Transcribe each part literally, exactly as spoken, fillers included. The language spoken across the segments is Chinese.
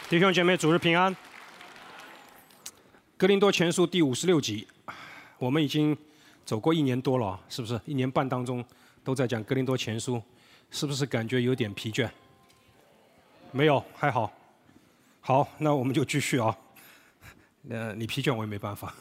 弟兄姐妹，主日平安。哥林多前书第五十六集，我们已经走过一年多了，是不是？一年半当中都在讲哥林多前书，是不是感觉有点疲倦？没有，还好。好，那我们就继续啊。呃，你疲倦我也没办法。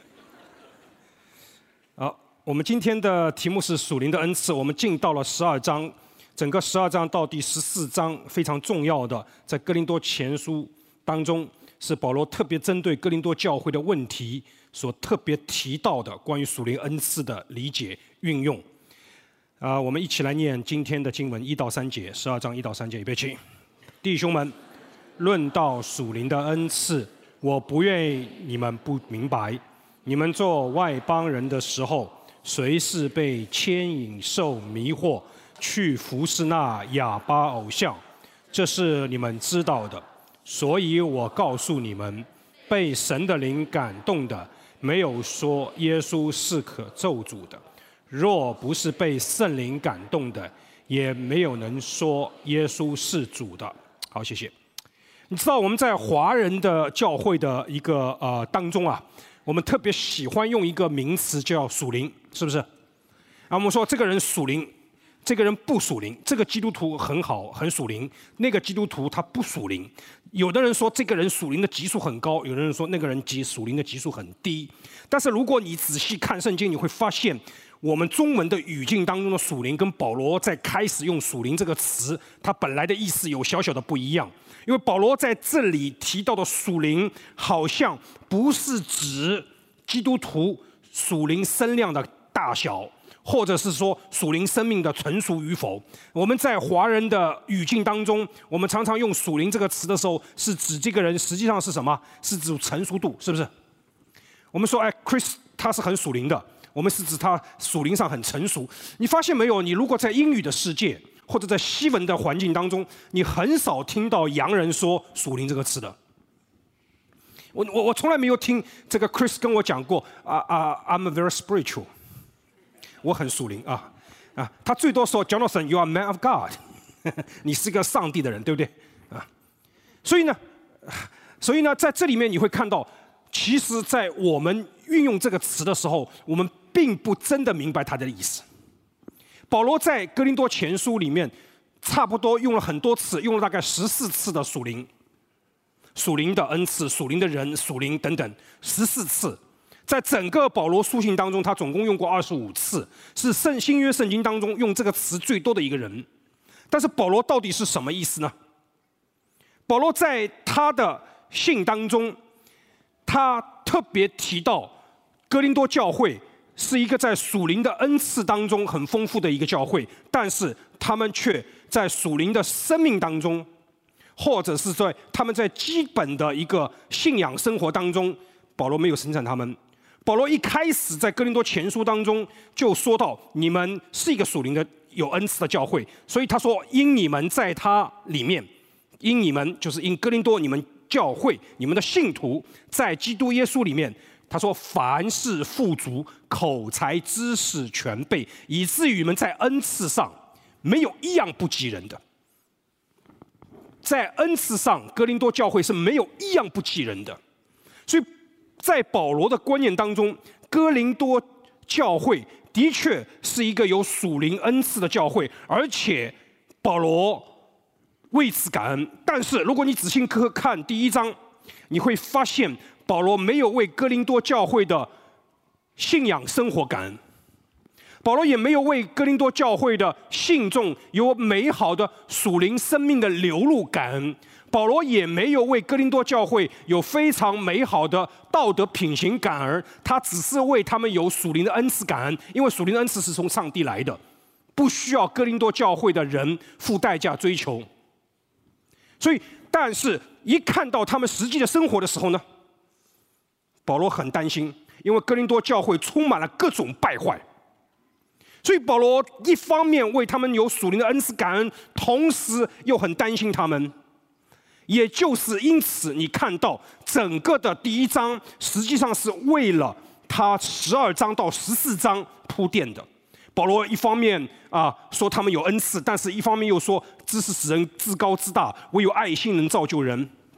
好，我们今天的题目是属灵的恩赐，我们进到了十二章。整个十二章到第十四章非常重要的，在哥林多前书当中，是保罗特别针对哥林多教会的问题所特别提到的关于属灵恩赐的理解运用。啊、呃，我们一起来念今天的经文一到三节，十二章一到三节，预备起。弟兄们，论到属灵的恩赐，我不愿意你们不明白。你们做外邦人的时候，谁是被牵引受迷惑，去服侍那哑巴偶像，这是你们知道的。所以我告诉你们，被神的灵感动的，没有说耶稣是可咒诅的；若不是被圣灵感动的，也没有能说耶稣是主的。好，谢谢。你知道我们在华人的教会的一个呃当中啊，我们特别喜欢用一个名词叫属灵，是不是？啊，我们说这个人属灵。这个人不属灵，这个基督徒很好，很属灵；那个基督徒他不属灵。有的人说这个人属灵的级数很高，有的人说那个人级属灵的级数很低。但是如果你仔细看圣经，你会发现，我们中文的语境当中的属灵，跟保罗在开始用属灵这个词，它本来的意思有小小的不一样。因为保罗在这里提到的属灵，好像不是指基督徒属灵身量的大小，或者是说属灵生命的成熟与否。我们在华人的语境当中，我们常常用属灵这个词的时候，是指这个人实际上是什么？是指成熟度，是不是？我们说，哎 ，Chris 他是很属灵的，我们是指他属灵上很成熟。你发现没有？你如果在英语的世界或者在西文的环境当中，你很少听到洋人说属灵这个词的。我我我从来没有听这个 Chris 跟我讲过啊啊 ，I'm very spiritual。我很属灵啊啊！他最多说 ，Jonathan, you are a man of God， 你是个上帝的人，对不对啊？所以呢，所以呢，在这里面你会看到，其实，在我们运用这个词的时候，我们并不真的明白它的意思。保罗在哥林多前书里面，差不多用了很多次，用了大概十四次的属灵、属灵的恩赐、属灵的人、属灵等等，十四次。在整个保罗书信当中，他总共用过二十五次，是圣新约圣经当中用这个词最多的一个人。但是保罗到底是什么意思呢？保罗在他的信当中，他特别提到哥林多教会是一个在属灵的恩赐当中很丰富的一个教会，但是他们却在属灵的生命当中，或者是在他们在基本的一个信仰生活当中，保罗没有生产他们。保罗一开始在哥林多前书当中就说到，你们是一个属灵的有恩赐的教会，所以他说，因你们在他里面，因你们就是因哥林多你们教会你们的信徒在基督耶稣里面，他说凡事富足，口才知识全备，以至于你们在恩赐上没有一样不及人的。在恩赐上，哥林多教会是没有一样不及人的，所以在保罗的观念当中，哥林多教会的确是一个有属灵恩赐的教会，而且保罗为此感恩。但是如果你仔细看第一章，你会发现保罗没有为哥林多教会的信仰生活感恩，保罗也没有为哥林多教会的信众有美好的属灵生命的流露感恩，保罗也没有为哥林多教会有非常美好的道德品行感恩，他只是为他们有属灵的恩赐感恩，因为属灵的恩赐是从上帝来的，不需要哥林多教会的人付代价追求。所以，但是一看到他们实际的生活的时候呢，保罗很担心，因为哥林多教会充满了各种败坏。所以保罗一方面为他们有属灵的恩赐感恩，同时又很担心他们。也就是因此，你看到整个的第一章实际上是为了他十二章到十四章铺垫的。保罗一方面啊说他们有恩赐，但是一方面又说知识使人自高自大，唯有爱心能造就人。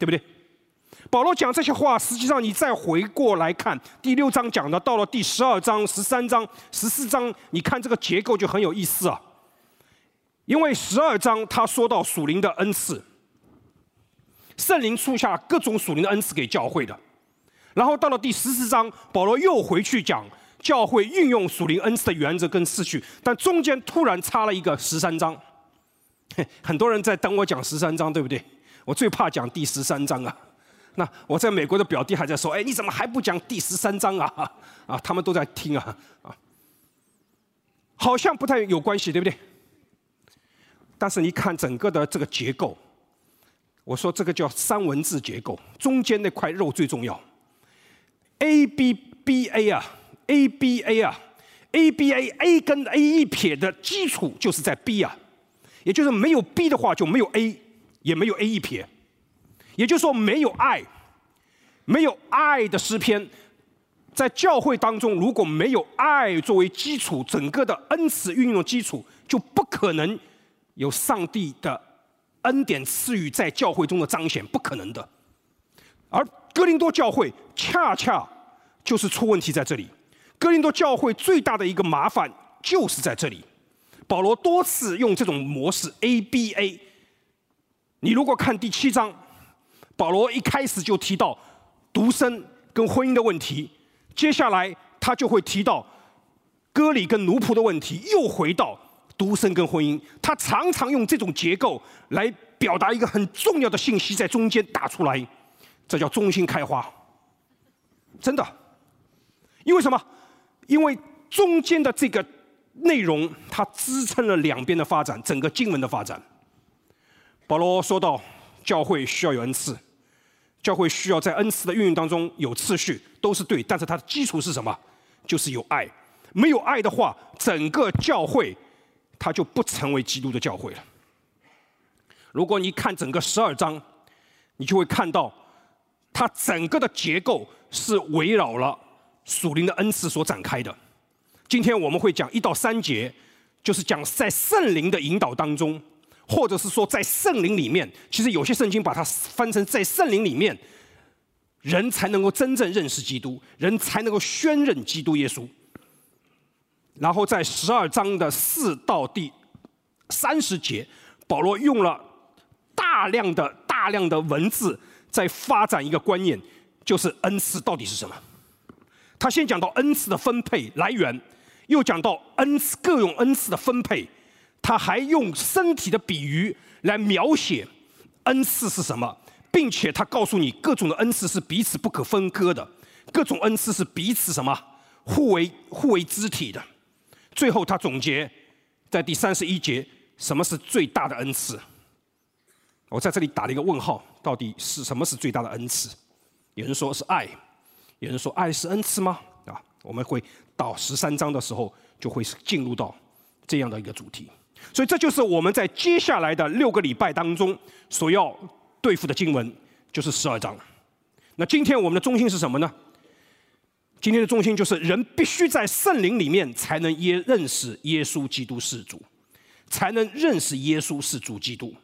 对不对？保罗讲这些话，实际上你再回过来看第六章讲的，到了第十二章、十三章、十四章，你看这个结构就很有意思啊。因为十二章他说到属灵的恩赐，圣灵赐下各种属灵的恩赐给教会的，然后到了第十四章，保罗又回去讲教会运用属灵恩赐的原则跟次序，但中间突然插了一个十三章。很多人在等我讲十三章，对不对？我最怕讲第十三章啊。那我在美国的表弟还在说：“哎，你怎么还不讲第十三章啊？”啊，他们都在听啊啊，好像不太有关系，对不对？但是你看整个的这个结构，我说这个叫三文治结构，中间那块肉最重要。A B B A 啊 ，A B A 啊 ，A B A A 跟 A 一撇的基础就是在 B 啊，也就是没有 B 的话就没有 A， 也没有 A 一撇。也就是说，没有爱，没有爱的诗篇，在教会当中，如果没有爱作为基础，整个的恩赐运用的基础，就不可能有上帝的恩典赐予在教会中的彰显，不可能的。而哥林多教会恰恰就是出问题在这里。哥林多教会最大的一个麻烦就是在这里。保罗多次用这种模式 A B A。你如果看第七章。保罗一开始就提到独身跟婚姻的问题，接下来他就会提到割礼跟奴仆的问题，又回到独身跟婚姻。他常常用这种结构来表达一个很重要的信息，在中间打出来，这叫中心开花。真的，因为什么？因为中间的这个内容，它支撑了两边的发展，整个经文的发展。保罗说到，教会需要有恩赐。教会需要在恩赐的运用当中有次序，都是对，但是它的基础是什么？就是有爱。没有爱的话，整个教会它就不成为基督的教会了。如果你看整个十二章，你就会看到它整个的结构是围绕了属灵的恩赐所展开的。今天我们会讲一到三节，就是讲在圣灵的引导当中。或者是说，在圣灵里面，其实有些圣经把它翻成在圣灵里面，人才能够真正认识基督，人才能够宣认基督耶稣。然后在十二章的四到第三十节，保罗用了大量的大量的文字，在发展一个观念，就是恩赐到底是什么。他先讲到恩赐的分配来源，又讲到恩赐各种恩赐的分配。他还用身体的比喻来描写恩赐是什么，并且他告诉你各种的恩赐是彼此不可分割的，各种恩赐是彼此什么互为互为肢体的。最后他总结在第三十一节，什么是最大的恩赐？我在这里打了一个问号，到底是什么是最大的恩赐？有人说是爱，有人说爱是恩赐吗？啊，我们会到十三章的时候就会进入到这样的一个主题。所以这就是我们在接下来的六个礼拜当中所要对付的经文，就是十二章。那今天我们的中心是什么呢？今天的中心就是人必须在圣灵里面才能耶认识耶稣基督是主，才能认识耶稣是主基督。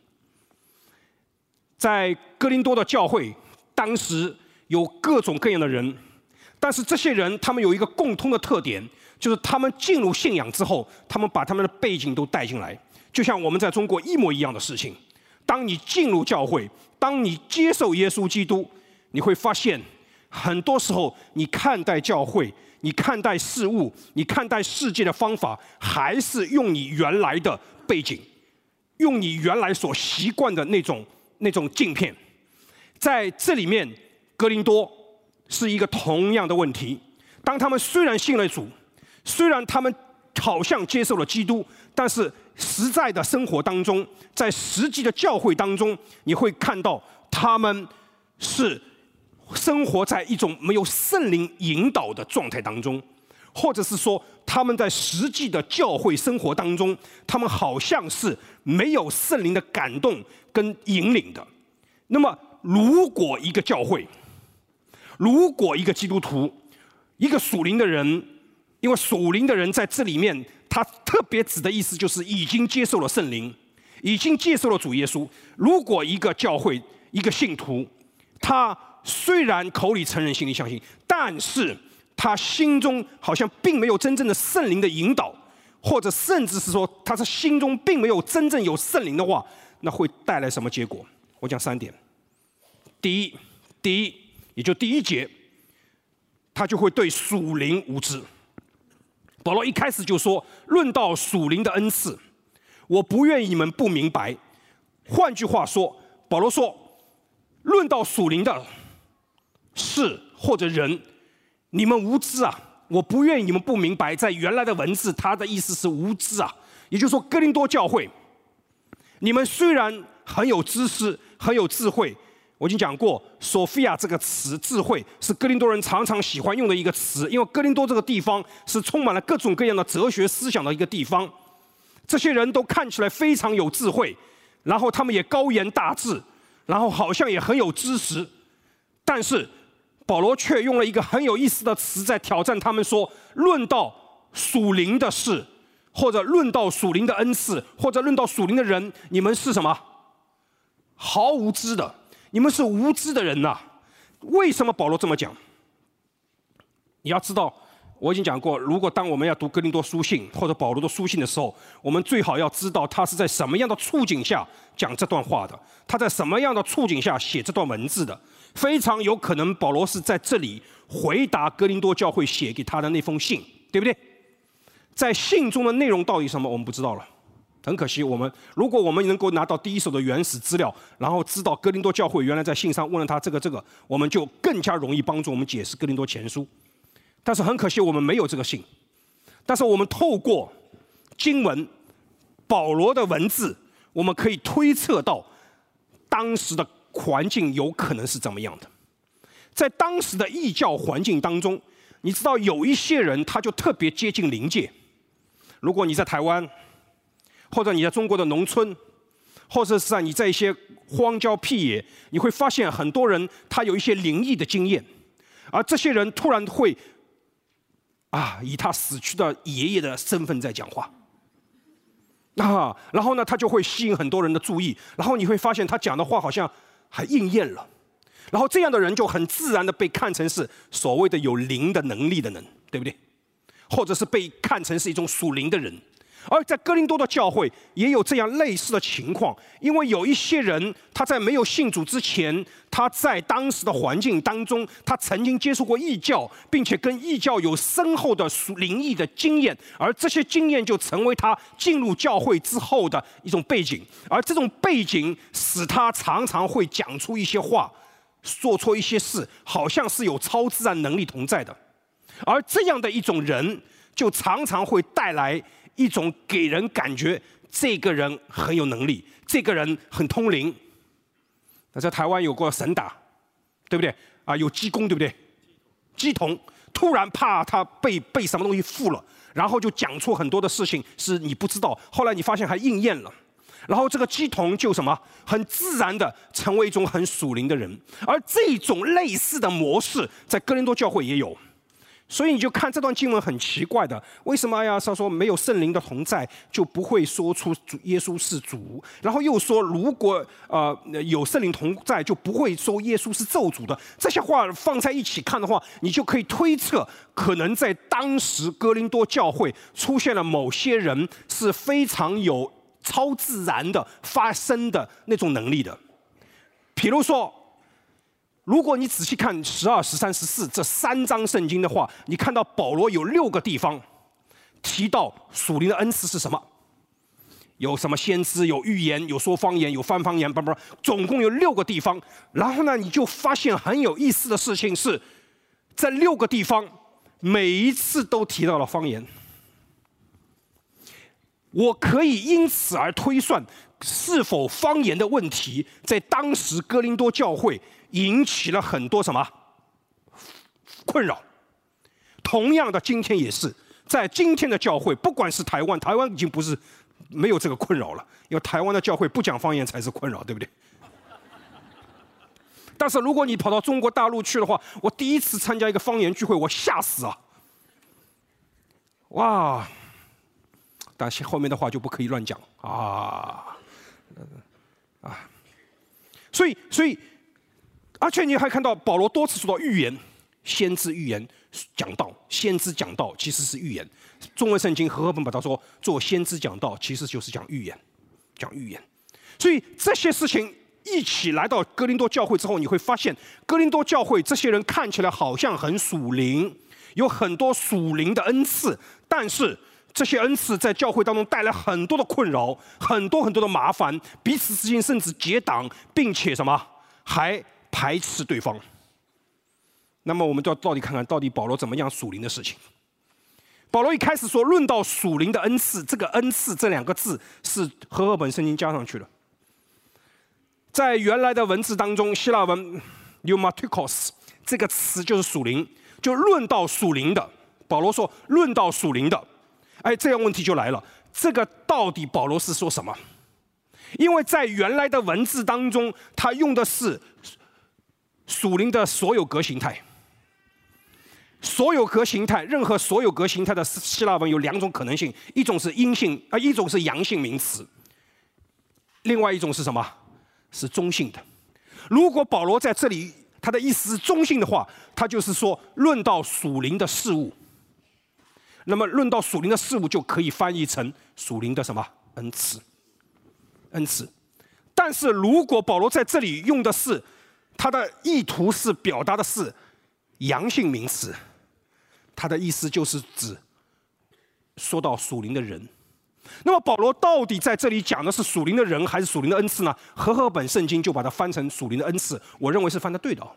在哥林多的教会，当时有各种各样的人，但是这些人他们有一个共通的特点，就是他们进入信仰之后，他们把他们的背景都带进来，就像我们在中国一模一样的事情。当你进入教会，当你接受耶稣基督，你会发现，很多时候你看待教会、你看待事物、你看待世界的方法，还是用你原来的背景，用你原来所习惯的那种那种镜片。在这里面，哥林多是一个同样的问题。当他们虽然信了主，虽然他们好像接受了基督，但是实在的生活当中，在实际的教会当中，你会看到他们是生活在一种没有圣灵引导的状态当中，或者是说他们在实际的教会生活当中，他们好像是没有圣灵的感动跟引领的。那么如果一个教会，如果一个基督徒，一个属灵的人，因为属灵的人在这里面，他特别指的意思就是已经接受了圣灵，已经接受了主耶稣。如果一个教会、一个信徒， 他虽然口里承认，心里相信，但是他心中好像并没有真正的圣灵的引导，或者甚至是说他的心中并没有真正有圣灵的话，那会带来什么结果？我讲三点。第一，第一，也就第一节，他就会对属灵无知。保罗一开始就说，论到属灵的恩赐，我不愿意你们不明白。换句话说，保罗说，论到属灵的事或者人，你们无知啊！我不愿意你们不明白。在原来的文字，他的意思是无知啊，也就是说，哥林多教会，你们虽然很有知识、很有智慧，我已经讲过，索菲亚这个词，智慧是哥林多人常常喜欢用的一个词，因为哥林多这个地方是充满了各种各样的哲学思想的一个地方。这些人都看起来非常有智慧，然后他们也高言大志，然后好像也很有知识，但是保罗却用了一个很有意思的词在挑战他们说，论到属灵的事，或者论到属灵的恩赐，或者论到属灵的人，你们是什么？毫无知的，你们是无知的人呐、啊！为什么保罗这么讲？你要知道，我已经讲过，如果当我们要读哥林多书信或者保罗的书信的时候，我们最好要知道他是在什么样的处境下讲这段话的，他在什么样的处境下写这段文字的。非常有可能保罗是在这里回答哥林多教会写给他的那封信，对不对？在信中的内容到底什么，我们不知道了。很可惜，我们如果我们能够拿到第一手的原始资料，然后知道哥林多教会原来在信上问了他这个这个，我们就更加容易帮助我们解释哥林多前书。但是很可惜，我们没有这个信。但是我们透过经文、保罗的文字，我们可以推测到当时的环境有可能是怎么样的。在当时的异教环境当中，你知道有一些人他就特别接近灵界。如果你在台湾，或者你在中国的农村，或者是在你在一些荒郊僻野，你会发现很多人他有一些灵异的经验，而这些人突然会啊以他死去的爷爷的身份在讲话。啊，然后呢，他就会吸引很多人的注意，然后你会发现他讲的话好像还应验了，然后这样的人就很自然的被看成是所谓的有灵的能力的人，对不对？或者是被看成是一种属灵的人。而在哥林多的教会也有这样类似的情况，因为有一些人他在没有信主之前，他在当时的环境当中，他曾经接触过异教，并且跟异教有深厚的灵异的经验，而这些经验就成为他进入教会之后的一种背景，而这种背景使他常常会讲出一些话，做错一些事，好像是有超自然能力同在的。而这样的一种人，就常常会带来一种给人感觉这个人很有能力，这个人很通灵。那在台湾有过神打，对不对？啊，有鸡公，对不对？鸡童突然怕他被被什么东西附了，然后就讲出很多的事情是你不知道，后来你发现还应验了。然后这个鸡童就什么，很自然的成为一种很属灵的人。而这种类似的模式，在哥林多教会也有。所以你就看这段经文很奇怪的，为什么哎呀他说没有圣灵的同在就不会说出主耶稣是主，然后又说如果呃有圣灵同在就不会说耶稣是咒诅的。这些话放在一起看的话，你就可以推测，可能在当时哥林多教会出现了某些人是非常有超自然的发生的那种能力的。比如说，如果你仔细看十二、十三、十四这三章圣经的话，你看到保罗有六个地方提到属灵的恩赐是什么，有什么先知，有预言，有说方言，有翻方言，不不，总共有六个地方。然后呢，你就发现很有意思的事情是，这六个地方每一次都提到了方言。我可以因此而推算，是否方言的问题在当时哥林多教会引起了很多什么困扰。同样的，今天也是，在今天的教会，不管是台湾，台湾已经不是没有这个困扰了，因为台湾的教会不讲方言才是困扰，对不对？但是如果你跑到中国大陆去的话，我第一次参加一个方言聚会，我吓死啊！哇！但是后面的话就不可以乱讲啊啊！所以，所以而且你还看到保罗多次说到预言、先知预言、讲道。先知讲道其实是预言。中文圣经和合本把它说做先知讲道，其实就是讲预言，讲预言。所以这些事情一起来到哥林多教会之后，你会发现哥林多教会这些人看起来好像很属灵，有很多属灵的恩赐，但是这些恩赐在教会当中带来很多的困扰，很多很多的麻烦，彼此之间甚至结党，并且什么还排斥对方。那么我们就要到底看看到底保罗怎么样属灵的事情。保罗一开始说论到属灵的恩赐，这个恩赐这两个字是和合本圣经加上去了。在原来的文字当中，希腊文 pneumatikos 这个词就是属灵，就论到属灵的。保罗说论到属灵的，哎，这样问题就来了，这个到底保罗是说什么？因为在原来的文字当中，他用的是属灵的所有格形态。所有格形态，任何所有格形态的希腊文有两种可能性，一种是阴性啊，一种是阳性名词，另外一种是什么？是中性的。如果保罗在这里他的意思是中性的话，他就是说论到属灵的事物。那么论到属灵的事物就可以翻译成属灵的什么恩赐，恩赐。但是如果保罗在这里用的是他的意图是表达的是阳性名词，他的意思就是指说到属灵的人。那么保罗到底在这里讲的是属灵的人还是属灵的恩赐呢？和合本圣经就把它翻成属灵的恩赐，我认为是翻得对的。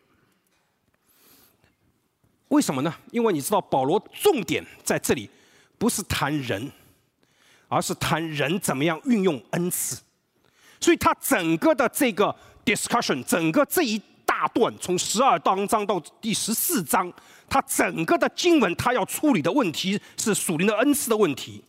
为什么呢？因为你知道保罗重点在这里不是谈人，而是谈人怎么样运用恩赐。所以他整个的这个 discussion， 整个这一大段从十二章到第十四章，他整个的经文他要处理的问题是属灵的恩赐的问题。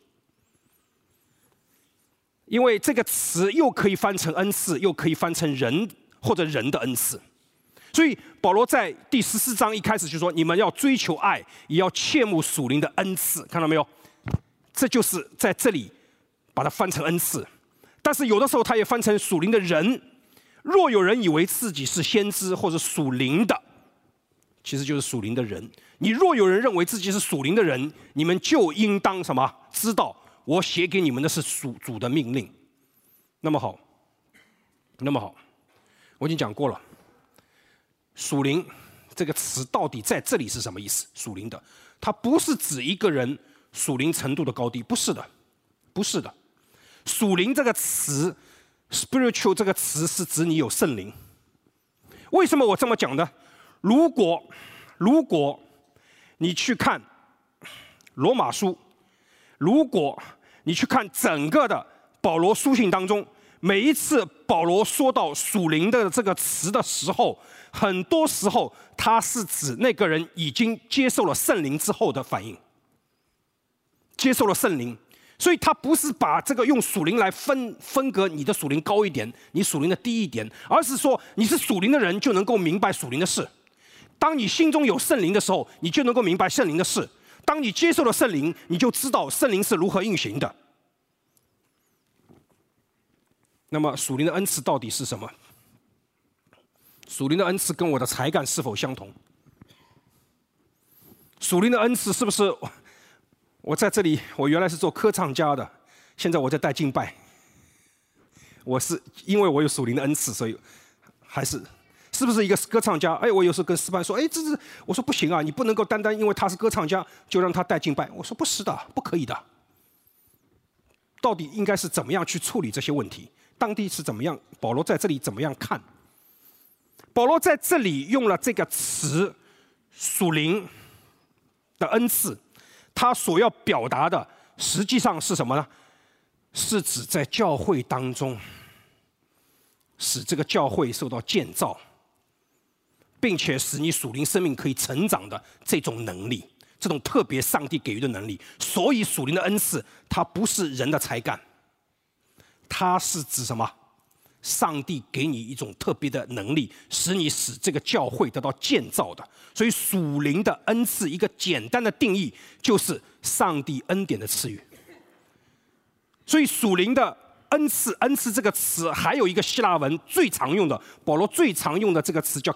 因为这个词又可以翻成恩赐，又可以翻成人或者人的恩赐。所以保罗在第十四章一开始就说：“你们要追求爱，也要切慕属灵的恩赐。”看到没有？这就是在这里把它翻成恩赐。但是有的时候他也翻成属灵的人。若有人以为自己是先知或者属灵的，其实就是属灵的人。你若有人认为自己是属灵的人，你们就应当什么？知道我写给你们的是属主的命令。那么好，那么好，我已经讲过了。属灵这个词到底在这里是什么意思？属灵的，它不是指一个人属灵程度的高低，不是的，不是的。属灵这个词 ，spiritual 这个词是指你有圣灵。为什么我这么讲呢？如果如果你去看罗马书，如果你去看整个的保罗书信当中，每一次保罗说到属灵的这个词的时候，很多时候他是指那个人已经接受了圣灵之后的反应，接受了圣灵，所以他不是把这个用属灵来分分隔你的属灵高一点，你属灵的低一点，而是说你是属灵的人就能够明白属灵的事。当你心中有圣灵的时候，你就能够明白圣灵的事。当你接受了圣灵，你就知道圣灵是如何运行的。那么属灵的恩赐到底是什么？属灵的恩赐跟我的才干是否相同？属灵的恩赐是不是我在这里，我原来是做歌唱家的，现在我在带敬拜。我是因为我有属灵的恩赐，所以还是是不是一个歌唱家？哎，我有时候跟诗班说，哎，这是我说不行啊，你不能够单单因为他是歌唱家就让他带敬拜。我说不是的，不可以的。到底应该是怎么样去处理这些问题？当地是怎么样？保罗在这里怎么样看？保罗在这里用了这个词“属灵的恩赐”，他所要表达的实际上是什么呢？是指在教会当中，使这个教会受到建造，并且使你属灵生命可以成长的这种能力，这种特别上帝给予的能力。所以属灵的恩赐，它不是人的才干。它是指什么？上帝给你一种特别的能力，使你使这个教会得到建造的。所以属灵的恩赐，一个简单的定义就是上帝恩典的赐予。所以属灵的恩赐，恩赐这个词还有一个希腊文最常用的，保罗最常用的这个词叫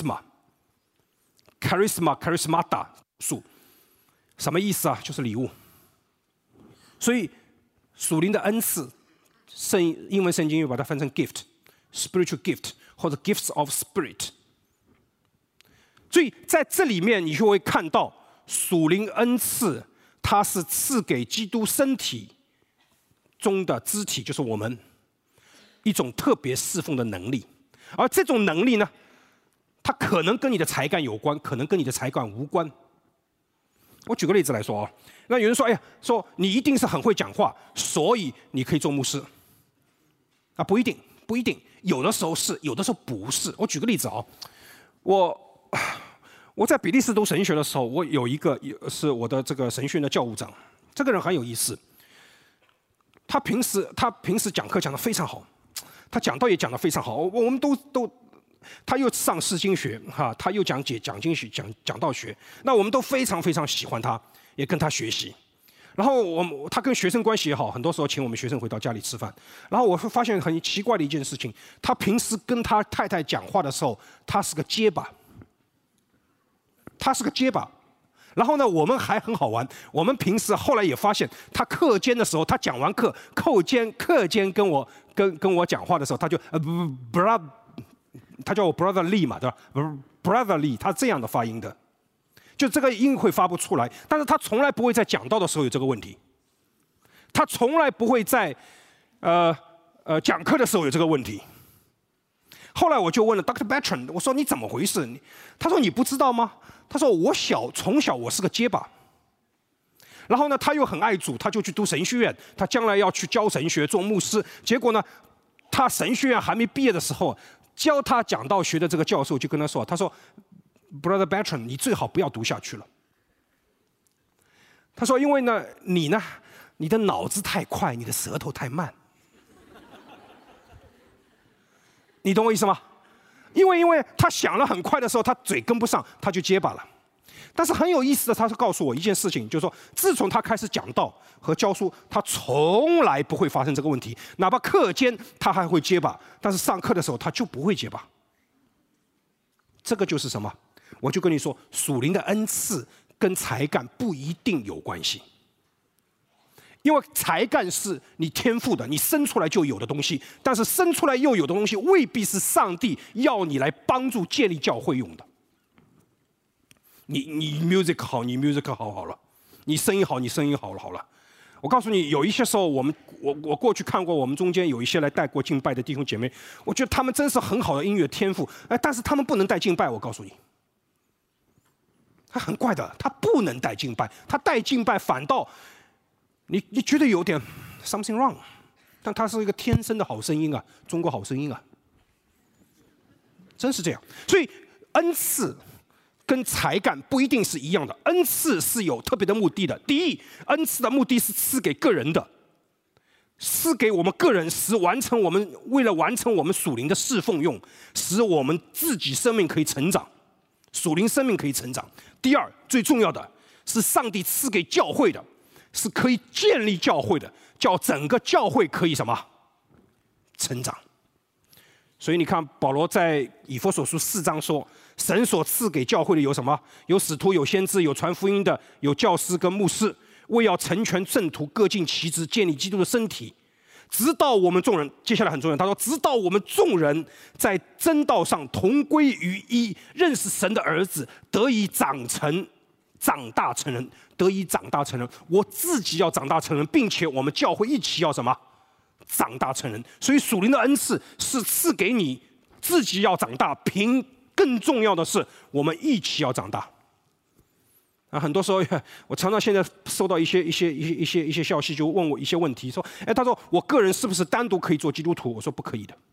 charisma。charisma，charismata 数，什么意思啊？就是礼物。所以属灵的恩赐，圣英文圣经又把它翻成 gift。spiritual gift 或者 gifts of spirit。所以在这里面，你就会看到属灵恩赐，它是赐给基督身体中的肢体，就是我们一种特别侍奉的能力。而这种能力呢，它可能跟你的才干有关，可能跟你的才干无关。我举个例子来说啊，那有人说，哎呀，说你一定是很会讲话，所以你可以做牧师。啊，不一定，不一定。有的时候是，有的时候不是。我举个例子啊，我我在比利时读神学的时候，我有一个是我的这个神学院的教务长，这个人很有意思。他平时他平时讲课讲得非常好，他讲道也讲得非常好。我我们都都，他又上释经学哈，他又讲解讲经学讲讲道学，那我们都非常非常喜欢他，也跟他学习。然后我他跟学生关系也好，很多时候请我们学生回到家里吃饭。然后我会发现很奇怪的一件事情，他平时跟他太太讲话的时候，他是个结巴，他是个结巴。然后呢，我们还很好玩，我们平时后来也发现，他课间的时候，他讲完课，课间课间跟我跟跟我讲话的时候，他就呃不 brother， 他叫我 brother Lee 嘛，对吧 ？brother Lee， 他这样的发音的。就这个音会发不出来，但是他从来不会在讲道的时候有这个问题，他从来不会在呃呃讲课的时候有这个问题。后来我就问了 Doctor Bertrand， 我说你怎么回事？他说你不知道吗？他说我小从小我是个结巴，然后呢他又很爱主，他就去读神学院，他将来要去教神学做牧师。结果呢，他神学院还没毕业的时候，教他讲道学的这个教授就跟他说，他说。Brother Bertrand， 你最好不要读下去了。他说：“因为呢，你呢，你的脑子太快，你的舌头太慢。你懂我意思吗？因为因为他想了很快的时候，他嘴跟不上，他就结巴了。但是很有意思的，他是告诉我一件事情，就是说，自从他开始讲道和教书，他从来不会发生这个问题。哪怕课间他还会结巴，但是上课的时候他就不会结巴。这个就是什么？”我就跟你说，属灵的恩赐跟才干不一定有关系，因为才干是你天赋的，你生出来就有的东西，但是生出来又有的东西未必是上帝要你来帮助建立教会用的。你你 music 好，你 music 好好了，你声音好，你声音好了好了。我告诉你，有一些时候，我们我我过去看过，我们中间有一些来带过敬拜的弟兄姐妹，我觉得他们真是很好的音乐天赋，哎，但是他们不能带敬拜。我告诉你。他很怪的，他不能带敬拜，他带敬拜反倒你你觉得有点 something wrong， 但他是一个天生的好声音啊，中国好声音啊，真是这样。所以恩赐跟才干不一定是一样的，恩赐是有特别的目的的。第一，恩赐的目的是赐给个人的，赐给我们个人，使完成我们为了完成我们属灵的侍奉用，使我们自己生命可以成长，属灵生命可以成长。第二，最重要的是上帝赐给教会的，是可以建立教会的，叫整个教会可以什么成长。所以你看，保罗在以弗所书四章说，神所赐给教会的有什么？有使徒，有先知，有传福音的，有教师跟牧师，为要成全圣徒，各尽其职，建立基督的身体。直到我们众人，接下来很重要，他说，直到我们众人在真道上同归于一，认识神的儿子，得以长成、长大成人，得以长大成人。我自己要长大成人，并且我们教会一起要什么？长大成人。所以属灵的恩赐是赐给你自己要长大，凭更重要的是，我们一起要长大。啊，很多时候我常常现在收到一些一些一些一些一些消息，就问我一些问题，说，哎，他说我个人是不是单独可以做基督徒？我说不可以的。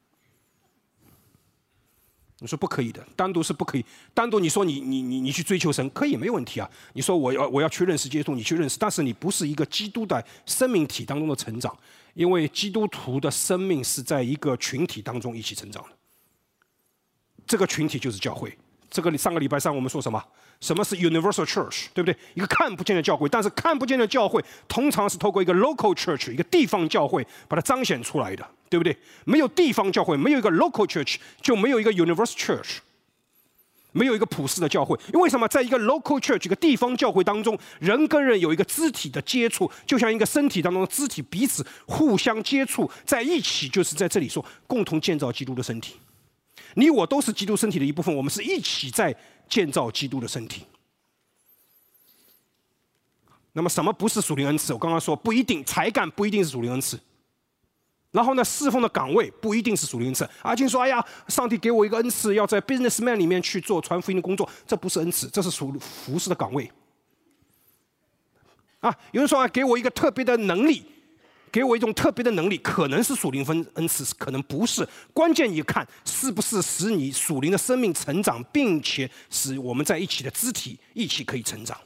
你说不可以的，单独是不可以。单独你说你你你你去追求神可以没问题啊。你说我要我要去认识基督，你去认识，但是你不是一个基督的生命体当中的成长，因为基督徒的生命是在一个群体当中一起成长的。这个群体就是教会， 这个上个礼拜三我们说什么？什么是 universal church， 对不对？一个看不见的教会，但是看不见的教会通常是透过一个 local church， 一个地方教会把它彰显出来的，对不对？没有地方教会，没有一个 local church， 就没有一个 universal church， 没有一个普世的教会。因为什么？在一个 local church， 一个地方教会当中，人跟人有一个肢体的接触，就像一个身体当中的肢体彼此互相接触在一起，就是在这里说共同建造基督的身体。你我都是基督身体的一部分，我们是一起在建造基督的身体。那么什么不是属灵恩赐？我刚刚说不一定，才干不一定是属灵恩赐。然后呢，侍奉的岗位不一定是属灵恩赐。阿金说：“哎呀，上帝给我一个恩赐，要在 businessman 里面去做传福音的工作，这不是恩赐，这是属服侍的岗位。”啊，有人说啊，给我一个特别的能力。给我一种特别的能力，可能是属灵分恩赐，可能不是。关键一看，是不是使你属灵的生命成长，并且使我们在一起的肢体一起可以成长。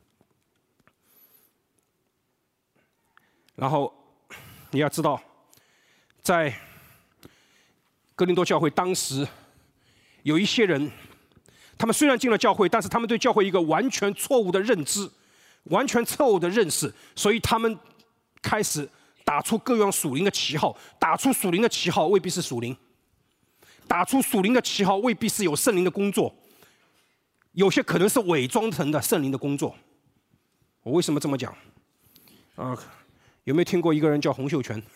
然后你要知道，在哥林多教会当时有一些人，他们虽然进了教会，但是他们对教会一个完全错误的认知，完全错误的认识，所以他们开始打出各样属灵的旗号，打出属灵的旗号未必是属灵，打出属灵的旗号未必是有圣灵的工作，有些可能是伪装成的圣灵的工作。我为什么这么讲？啊、呃，有没有听过一个人叫洪秀全？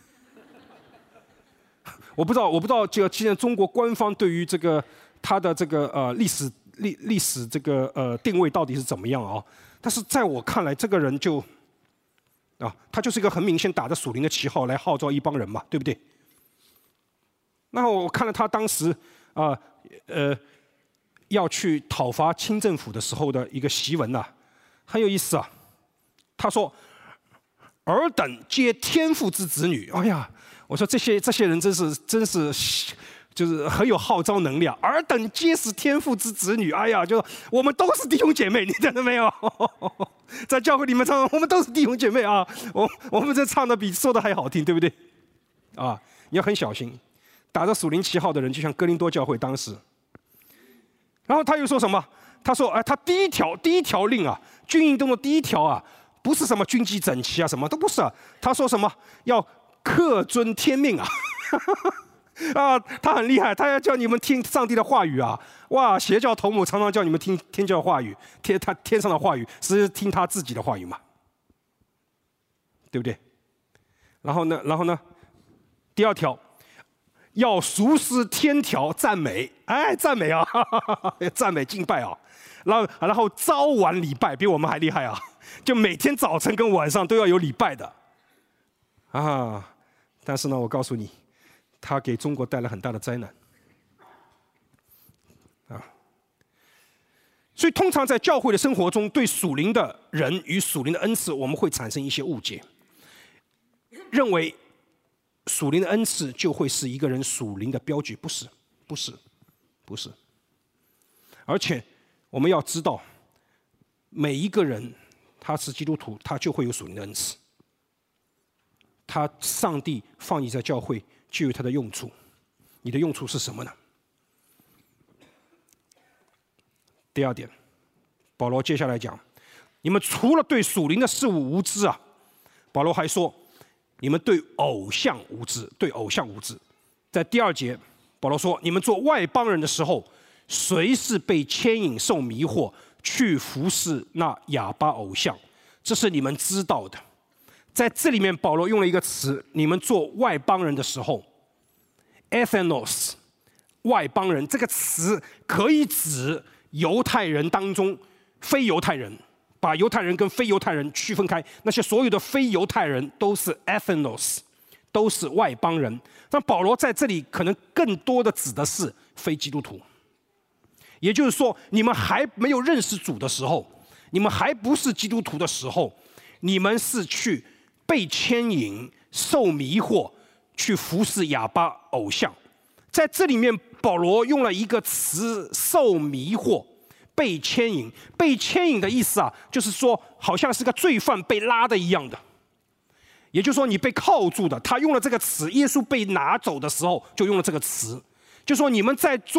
我不知道，我不知道这个现在中国官方对于这个他的这个呃历史历历史这个呃定位到底是怎么样啊？但是在我看来，这个人就。啊，他就是一个很明显打着属灵的旗号来号召一帮人嘛，对不对？那我看了他当时啊，呃，要去讨伐清政府的时候的一个檄文呐、啊，很有意思啊。他说：“尔等皆天父之子女。”哎呀，我说这些这些人真是真是。就是很有号召能力啊！尔等皆是天父之子女，哎呀，就我们都是弟兄姐妹，你听到没有？在教会里面唱，我们都是弟兄姐妹啊！我我们这唱的比说的还好听，对不对？啊，你要很小心，打着属灵旗号的人，就像哥林多教会当时。然后他又说什么？他说：“哎，他第一条第一条令啊，军营中的第一条啊，不是什么军纪整齐啊，什么都不是、啊。他说什么？要恪遵天命啊！”啊，他很厉害，他要叫你们听上帝的话语啊！哇，邪教头目常常叫你们听天教的话语，天他天上的话语，实际是听他自己的话语嘛，对不对？然后呢，然后呢，第二条，要熟识天条，赞美，哎，赞美啊，哈哈哈，赞美敬拜啊，然后然后早晚礼拜，比我们还厉害啊！就每天早晨跟晚上都要有礼拜的，啊！但是呢，我告诉你。他给中国带来很大的灾难，啊！所以通常在教会的生活中，对属灵的人与属灵的恩赐，我们会产生一些误解，认为属灵的恩赐就会是一个人属灵的标举，不是，不是，不是。而且我们要知道，每一个人他是基督徒，他就会有属灵的恩赐。他上帝放你在教会。就有它的用处，你的用处是什么呢？第二点，保罗接下来讲，你们除了对属灵的事物无知啊，保罗还说，你们对偶像无知，对偶像无知。在第二节，保罗说，你们做外邦人的时候，随是被牵引受迷惑，去服侍那哑巴偶像，这是你们知道的。在这里面，保罗用了一个词：你们做外邦人的时候 ，ethnos， 外邦人这个词可以指犹太人当中非犹太人，把犹太人跟非犹太人区分开。那些所有的非犹太人都是 ethnos， 都是外邦人。但保罗在这里可能更多的指的是非基督徒，也就是说，你们还没有认识主的时候，你们还不是基督徒的时候，你们是去。被牵引、受迷惑，去服侍哑巴偶像。在这里面，保罗用了一个词“受迷惑”、“被牵引”。被牵引的意思啊，就是说，好像是个罪犯被拉的一样的。也就是说，你被铐住的。他用了这个词，耶稣被拿走的时候就用了这个词，就说你们在做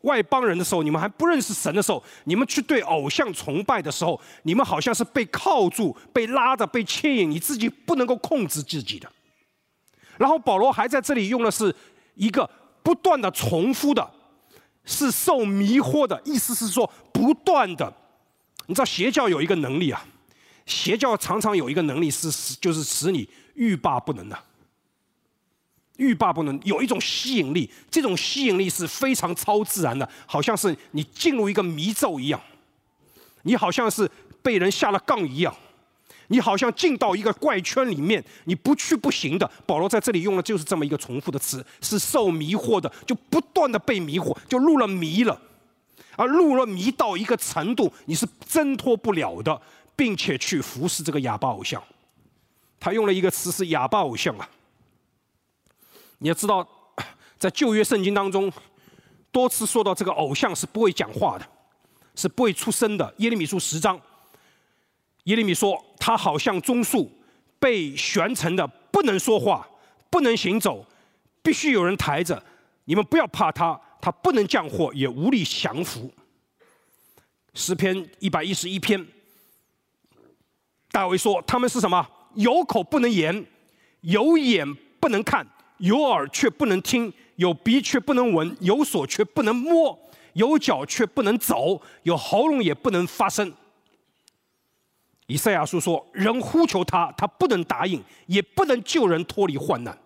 外邦人的时候，你们还不认识神的时候，你们去对偶像崇拜的时候，你们好像是被铐住、被拉着、被牵引，你自己不能够控制自己的。然后保罗还在这里用的是一个不断的重复的，是受迷惑的，意思是说不断的。你知道邪教有一个能力啊，邪教常常有一个能力是，就是使你欲罢不能的。欲罢不能，有一种吸引力，这种吸引力是非常超自然的，好像是你进入一个迷咒一样，你好像是被人下了杠一样，你好像进到一个怪圈里面，你不去不行的。保罗在这里用的就是这么一个重复的词，是受迷惑的，就不断的被迷惑，就入了迷了，而入了迷到一个程度，你是挣脱不了的，并且去服侍这个哑巴偶像。他用了一个词是哑巴偶像啊。你要知道，在旧约圣经当中，多次说到这个偶像是不会讲话的，是不会出声的。耶利米书十章，耶利米说他好像棕树，被悬成的，不能说话，不能行走，必须有人抬着。你们不要怕他，他不能降祸，也无力降服。诗篇一百一十一篇，大卫说他们是什么？有口不能言，有眼不能看。有耳却不能听，有鼻却不能闻，有手却不能摸，有脚却不能走，有喉咙也不能发声。以赛亚书说，人呼求他，他不能答应，也不能救人脱离患难。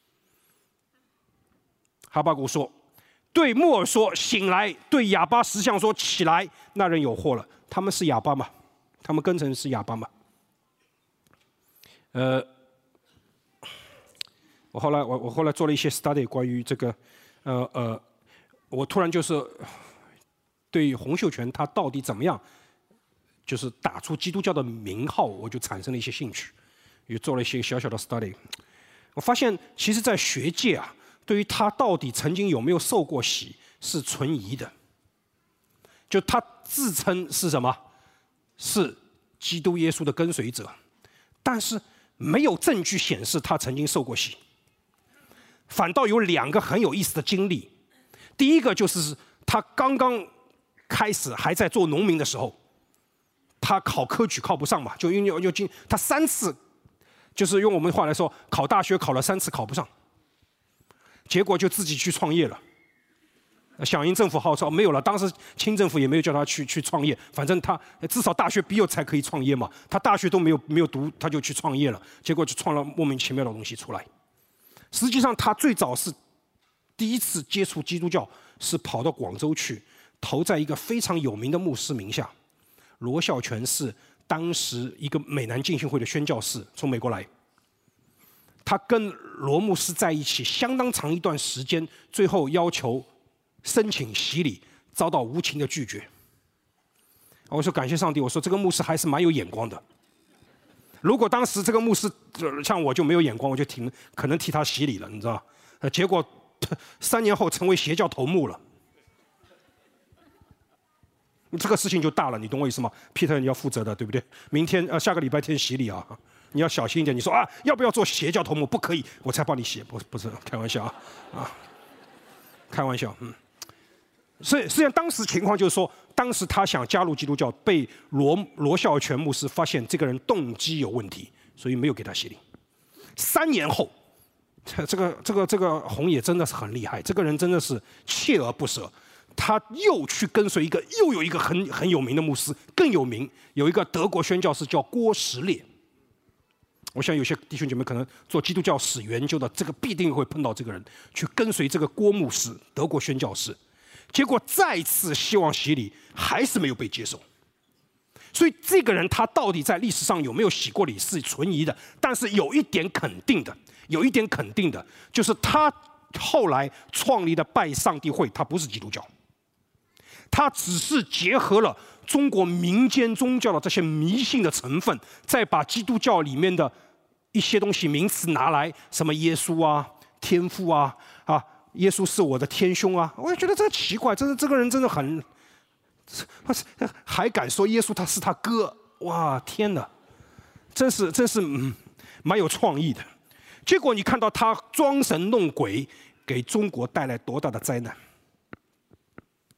哈巴谷说，对木耳说醒来，对哑巴石像说起来，那人有祸了。他们是哑巴吗？他们跟成是哑巴吗？呃我后来我我后来做了一些 study 关于这个，呃呃，我突然就是对洪秀全他到底怎么样，就是打出基督教的名号，我就产生了一些兴趣，也做了一些小小的 study。我发现其实，在学界啊，对于他到底曾经有没有受过洗是存疑的。就他自称是什么？是基督耶稣的跟随者，但是没有证据显示他曾经受过洗。反倒有两个很有意思的经历，第一个就是他刚刚开始还在做农民的时候，他考科举考不上嘛，就因为就他三次，就是用我们话来说，考大学考了三次考不上，结果就自己去创业了。响应政府号召没有了，当时清政府也没有叫他去去创业，反正他至少大学毕业才可以创业嘛，他大学都没有没有读，他就去创业了，结果就创了莫名其妙的东西出来。实际上，他最早是第一次接触基督教，是跑到广州去，投在一个非常有名的牧师名下。罗孝全是当时一个美南浸信会的宣教士，从美国来。他跟罗牧师在一起相当长一段时间，最后要求申请洗礼，遭到无情的拒绝。我说感谢上帝，我说这个牧师还是蛮有眼光的。如果当时这个牧师像我就没有眼光，我就挺可能替他洗礼了，你知道？呃，结果三年后成为邪教头目了，这个事情就大了，你懂我意思吗 ？Peter， 你要负责的，对不对？明天呃下个礼拜天洗礼啊，你要小心一点。你说啊，要不要做邪教头目？不可以，我才帮你写，不不是开玩笑啊啊，开玩笑，嗯。所以实际上当时情况就是说，当时他想加入基督教，被罗罗孝全牧师发现这个人动机有问题，所以没有给他洗礼。三年后，这个这个这个洪也真的是很厉害，这个人真的是锲而不舍，他又去跟随一个又有一个很很有名的牧师，更有名，有一个德国宣教士叫郭实烈。我想有些弟兄姐妹可能做基督教史研究的，这个必定会碰到这个人，去跟随这个郭牧师，德国宣教士。结果再次希望洗礼，还是没有被接受。所以这个人他到底在历史上有没有洗过礼是存疑的，但是有一点肯定的，有一点肯定的，就是他后来创立的拜上帝会，他不是基督教，他只是结合了中国民间宗教的这些迷信的成分，再把基督教里面的一些东西名词拿来，什么耶稣啊、天父啊啊。耶稣是我的天兄啊！我也觉得这个奇怪，真的这个人真的很，还敢说耶稣他是他哥，哇天哪，真是真是嗯蛮有创意的。结果你看到他装神弄鬼，给中国带来多大的灾难？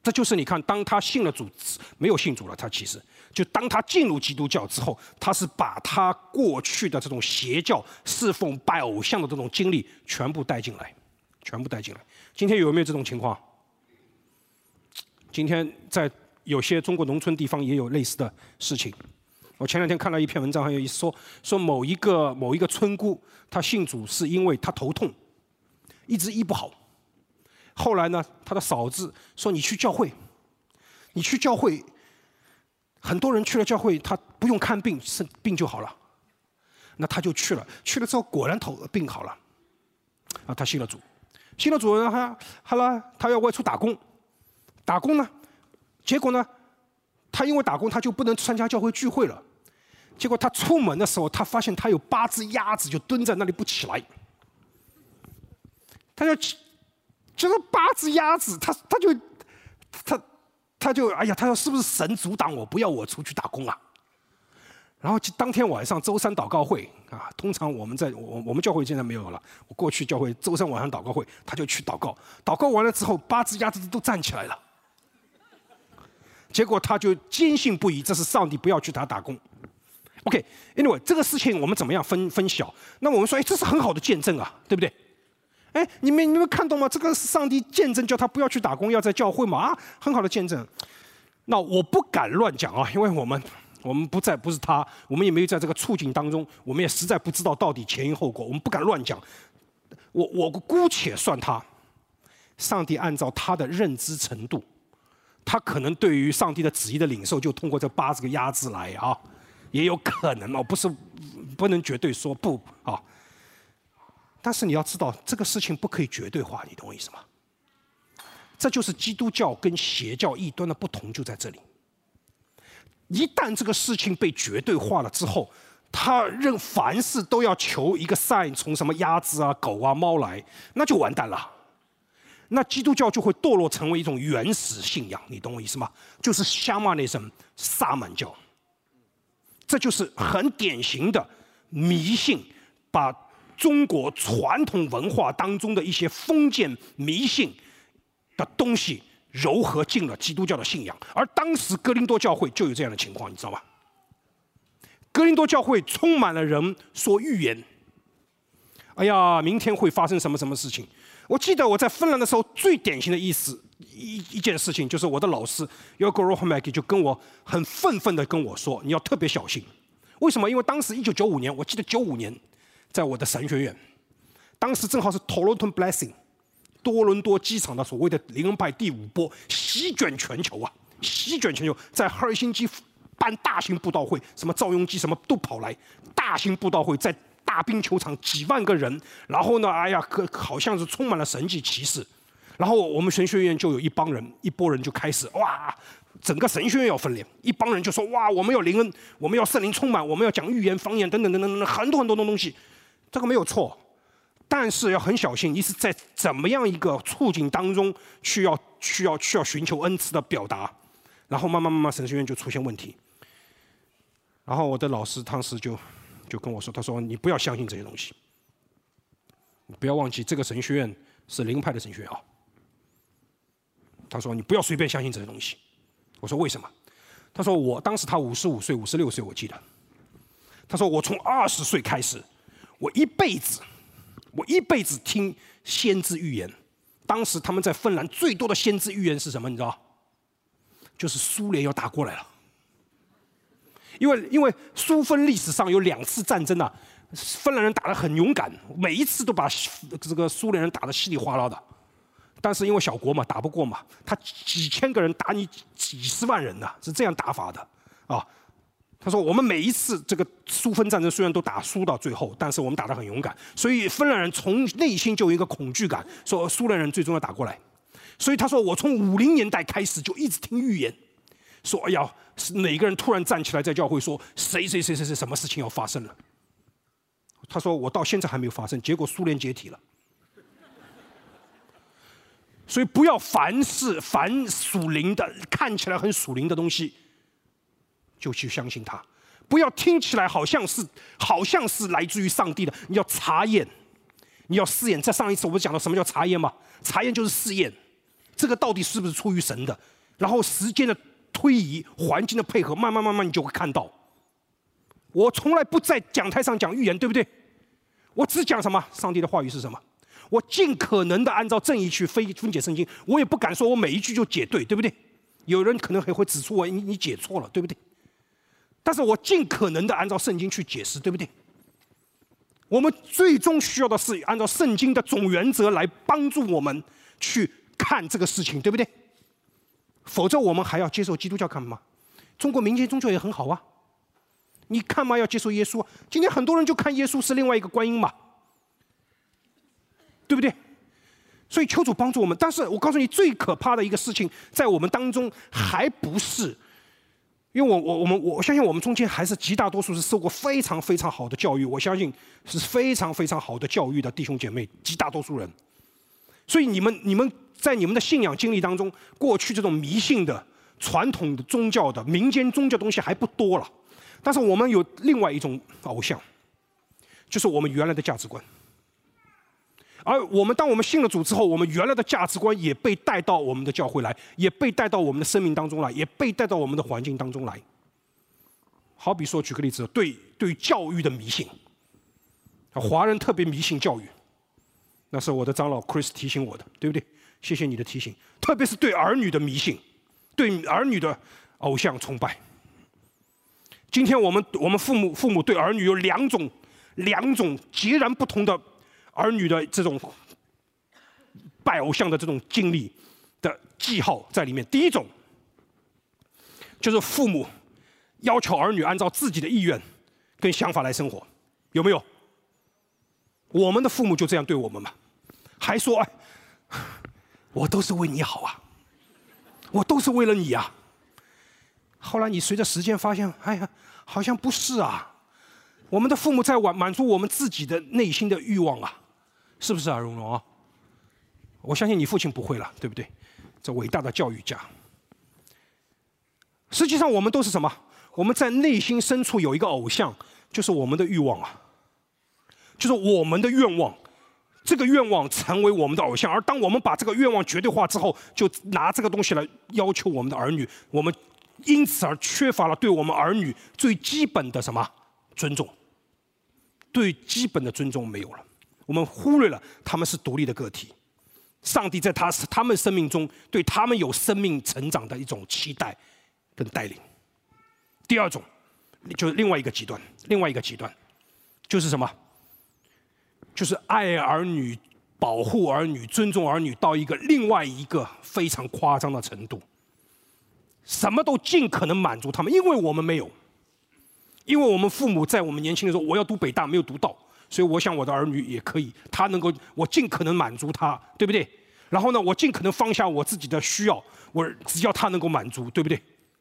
这就是你看，当他信了主，没有信主了，他其实就当他进入基督教之后，他是把他过去的这种邪教、侍奉拜偶像的这种经历全部带进来，全部带进来。今天有没有这种情况？今天在有些中国农村地方也有类似的事情。我前两天看了一篇文章，很有意思，说说某一个某一个村姑，她信主是因为她头痛，一直医不好。后来呢，她的嫂子说：“你去教会，你去教会，很多人去了教会，他不用看病，是病就好了。”那他就去了，去了之后果然头病好了，啊，他信了主，信了主，他好了，他要外出打工，打工呢，结果呢，他因为打工，他就不能参加教会聚会了。结果他出门的时候，他发现他有八只鸭子就蹲在那里不起来。他就就是八只鸭子，他他就他他就哎呀，他说是不是神阻挡我，不要我出去打工啊？然后当天晚上周三祷告会啊，通常我们在我我们教会现在没有了，我过去教会周三晚上祷告会，他就去祷告，祷告完了之后，八只鸭子都站起来了。结果他就坚信不疑，这是上帝不要去他打工。OK，anyway， 这个事情我们怎么样分分晓？那我们说，哎，这是很好的见证啊，对不对？哎，你们你们看懂吗？这个是上帝见证，叫他不要去打工，要在教会嘛啊，很好的见证。那我不敢乱讲啊，因为我们我们不在不是他，我们也没有在这个处境当中，我们也实在不知道到底前因后果，我们不敢乱讲。我我姑且算他，上帝按照他的认知程度，他可能对于上帝的旨意的领受，就通过这八十个鸭子来啊。也有可能哦，不是不能绝对说不啊。但是你要知道，这个事情不可以绝对化，你懂我意思吗？这就是基督教跟邪教异端的不同，就在这里。一旦这个事情被绝对化了之后，他任凡事都要求一个 sign， 从什么鸭子啊、狗啊、猫来，那就完蛋了。那基督教就会堕落成为一种原始信仰，你懂我意思吗？就是 shamanism 萨满教。这就是很典型的迷信，把中国传统文化当中的一些封建迷信的东西糅合进了基督教的信仰。而当时哥林多教会就有这样的情况，你知道吗？哥林多教会充满了人说预言，哎呀，明天会发生什么什么事情。我记得我在芬兰的时候，最典型的意思一一件事情，就是我的老师 Jorgo Rohomäki 就跟我很愤愤的跟我说，你要特别小心。为什么？因为当时一九九五年，我记得九五年，在我的神学院，当时正好是 Toronto Blessing 多伦多机场的所谓的灵恩派第五波席卷全球啊，席卷全球，在赫尔辛基办大型布道会，什么赵雍基什么都跑来，大型布道会在大冰球场几万个人，然后呢，哎呀，好像是充满了神迹奇事。然后我们神学院就有一帮人，一拨人就开始哇，整个神学院要分裂，一帮人就说哇，我们要灵恩，我们要圣灵充满，我们要讲预言、方言等等等等等，很多很多的东西，这个没有错，但是要很小心，你是在怎么样一个处境当中需要需要需要寻求恩赐的表达，然后慢慢慢慢神学院就出现问题。然后我的老师当时就就跟我说，他说你不要相信这些东西，你不要忘记这个神学院是灵派的神学院啊。他说：“你不要随便相信这些东西。”我说：“为什么？”他说：“我当时他五十五岁、五十六岁，我记得。他说我从二十岁开始，我一辈子，我一辈子听先知预言。当时他们在芬兰最多的先知预言是什么？你知道？就是苏联要打过来了。因为因为苏芬历史上有两次战争啊，芬兰人打得很勇敢，每一次都把这个苏联人打得稀里哗啦的。”但是因为小国嘛，打不过嘛，他几千个人打你几十万人呢、啊，是这样打法的，啊。他说我们每一次这个苏芬战争虽然都打输到最后，但是我们打得很勇敢，所以芬兰人从内心就有一个恐惧感，说苏联人最终要打过来。所以他说我从五零年代开始就一直听预言，说哎呀，哪个人突然站起来在教会说谁谁谁谁谁什么事情要发生了。他说我到现在还没有发生，结果苏联解体了。所以不要凡是凡属灵的，看起来很属灵的东西，就去相信它。不要听起来好像是好像是来自于上帝的，你要查验，你要试验。在上一次我不是讲到什么叫查验吗？查验就是试验，这个到底是不是出于神的？ 然后时间的推移、环境的配合，慢慢慢慢你就会看到。我从来不在讲台上讲预言，对不对？我只讲什么？上帝的话语是什么？我尽可能的按照正义去分分解圣经，我也不敢说我每一句就解对，对不对？有人可能还会指出我，你你解错了，对不对？但是我尽可能的按照圣经去解释，对不对？我们最终需要的是按照圣经的总原则来帮助我们去看这个事情，对不对？否则我们还要接受基督教看吗？中国民间宗教也很好啊，你看嘛，要接受耶稣。今天很多人就看耶稣是另外一个观音嘛，对不对？所以求主帮助我们。但是我告诉你，最可怕的一个事情在我们当中还不是，因为我我我们我相信我们中间还是极大多数是受过非常非常好的教育，我相信是非常非常好的教育的弟兄姐妹，极大多数人。所以你们你们在你们的信仰经历当中，过去这种迷信的、传统的宗教的、民间宗教东西还不多了。但是我们有另外一种偶像，就是我们原来的价值观。而我们当我们信了主之后，我们原来的价值观也被带到我们的教会来，也被带到我们的生命当中来，也被带到我们的环境当中来。好比说，举个例子，对对于教育的迷信，华人特别迷信教育，那是我的长老 Chris 提醒我的，对不对？谢谢你的提醒。特别是对儿女的迷信，对儿女的偶像崇拜。今天我们我们父母父母对儿女有两种两种截然不同的儿女的这种拜偶像的这种经历的记号在里面。第一种就是父母要求儿女按照自己的意愿跟想法来生活，有没有？我们的父母就这样对我们嘛，还说哎，我都是为你好啊，我都是为了你啊。后来你随着时间发现，哎呀，好像不是啊。我们的父母在满满足我们自己的内心的欲望啊，是不是啊，荣荣啊？我相信你父亲不会了，对不对？这伟大的教育家。实际上，我们都是什么？我们在内心深处有一个偶像，就是我们的欲望啊，就是我们的愿望。这个愿望成为我们的偶像，而当我们把这个愿望绝对化之后，就拿这个东西来要求我们的儿女，我们因此而缺乏了对我们儿女最基本的什么尊重，对基本的尊重没有了，我们忽略了他们是独立的个体，上帝在他他们生命中对他们有生命成长的一种期待跟带领。第二种就是另外一个极端，另外一个极端就是什么？就是爱儿女、保护儿女、尊重儿女到一个另外一个非常夸张的程度，什么都尽可能满足他们，因为我们没有，因为我们父母在我们年轻的时候，我要读北大没有读到，所以我想我的儿女也可以，他能够，我尽可能满足他，对不对？然后呢，我尽可能放下我自己的需要，我只要他能够满足，对不对？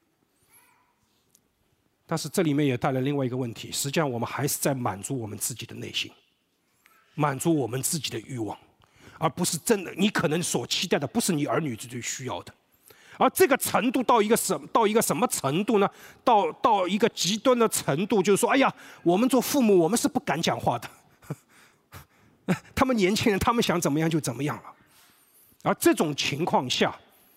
但是这里面也带来另外一个问题，实际上我们还是在满足我们自己的内心。满足我们自己的欲望，而不是真的。你可能所期待的不是你儿女最需要的，而这个程度到一个什到一个什么程度呢？到到一个极端的程度，就是说，哎呀，我们做父母，我们是不敢讲话的。他们年轻人，他们想怎么样就怎么样了。而这种情况下，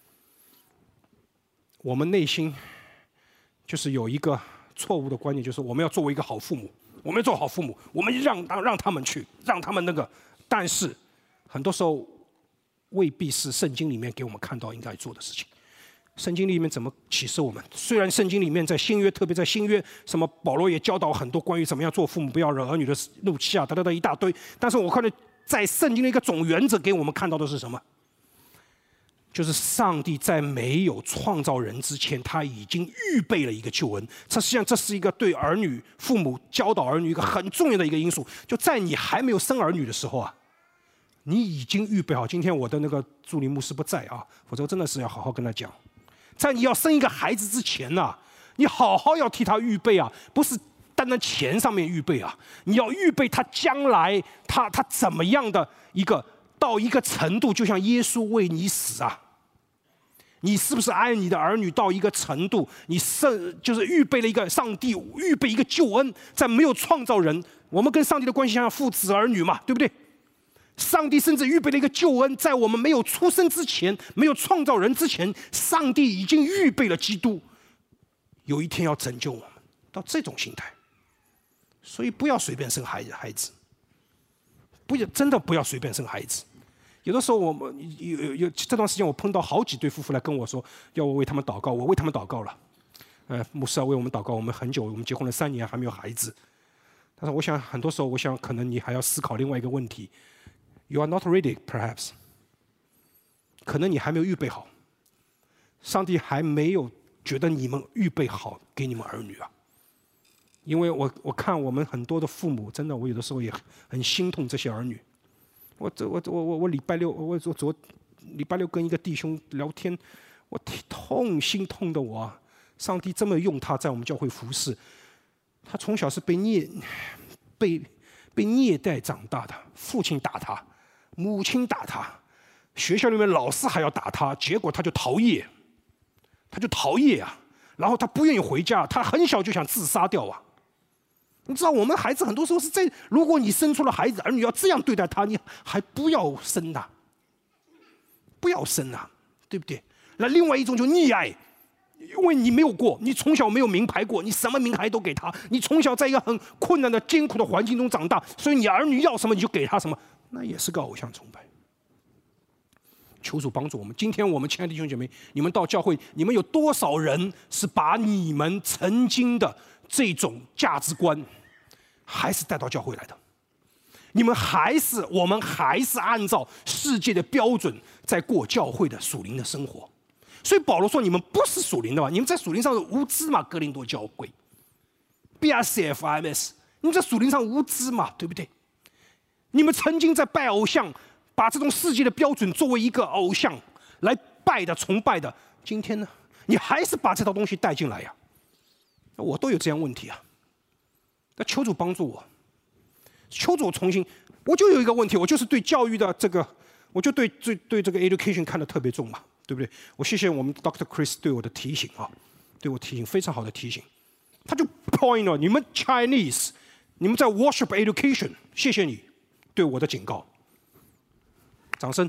我们内心就是有一个错误的观念，就是我们要作为一个好父母。我们要做好父母，我们让让他们去，让他们那个，但是很多时候未必是圣经里面给我们看到应该做的事情。圣经里面怎么启示我们？虽然圣经里面在新约，特别在新约，什么保罗也教导很多关于怎么样做父母，不要惹儿女的怒气啊，哒哒哒一大堆。但是我看到在圣经的一个总原则给我们看到的是什么？就是上帝在没有创造人之前，他已经预备了一个救恩。这实际上这是一个对儿女、父母教导儿女一个很重要的一个因素。就在你还没有生儿女的时候啊，你已经预备好。今天我的那个助理牧师不在啊，否则真的是要好好跟他讲。在你要生一个孩子之前呢、啊，你好好要替他预备啊，不是单单钱上面预备啊，你要预备他将来他他怎么样的一个到一个程度，就像耶稣为你死啊。你是不是爱你的儿女到一个程度？你是就是预备了一个上帝预备一个救恩，在没有创造人，我们跟上帝的关系像父子儿女嘛，对不对？ 上帝甚至预备了一个救恩，在我们没有出生之前，没有创造人之前，上帝已经预备了基督，有一天要拯救我们，到这种心态。所以不要随便生孩子，孩子，不要真的不要随便生孩子。有的时候我们有有有这段时间，我碰到好几对夫妇来跟我说，要我为他们祷告，我为他们祷告了。呃，牧师要为我们祷告，我们很久，我们结婚了三年还没有孩子。但是我想，很多时候，我想可能你还要思考另外一个问题 ：You are not ready, perhaps。可能你还没有预备好，上帝还没有觉得你们预备好给你们儿女啊。因为我我看我们很多的父母，真的，我有的时候也很心痛这些儿女。我这我我我我礼拜六我我昨礼拜六跟一个弟兄聊天，我痛心痛的我、啊，上帝这么用他在我们教会服侍。他从小是被虐、被被虐待长大的，父亲打他，母亲打他，学校里面老师还要打他，结果他就逃业，他就逃业啊，然后他不愿意回家，他很小就想自杀掉啊。你知道我们孩子很多时候是在，如果你生出了孩子，儿女要这样对待他，你还不要生呐、啊，不要生呐、啊，对不对？那另外一种就溺爱。因为你没有过，你从小没有名牌过，你什么名牌都给他，你从小在一个很困难的艰苦的环境中长大，所以你儿女要什么你就给他什么，那也是个偶像崇拜。求主帮助我们。今天我们亲爱的弟兄姐妹，你们到教会，你们有多少人是把你们曾经的这种价值观，还是带到教会来的？你们还是我们还是按照世界的标准在过教会的属灵的生活？所以保罗说：“你们不是属灵的嘛？你们在属灵上是无知嘛？哥林多教会 ，B R C F I M S， 你们在属灵上无知嘛？对不对？你们曾经在拜偶像，把这种世界的标准作为一个偶像来拜的、崇拜的。今天呢，你还是把这套东西带进来呀、啊？我都有这样问题啊。那求主帮助我，求主重新，我就有一个问题，我就是对教育的这个，我就对对对这个 education 看得特别重嘛。”对不对？我谢谢我们 Doctor Chris 对我的提醒啊，对我提醒非常好的提醒。他就 point 了，你们 Chinese， 你们在 worship education， 谢谢你对我的警告。掌声。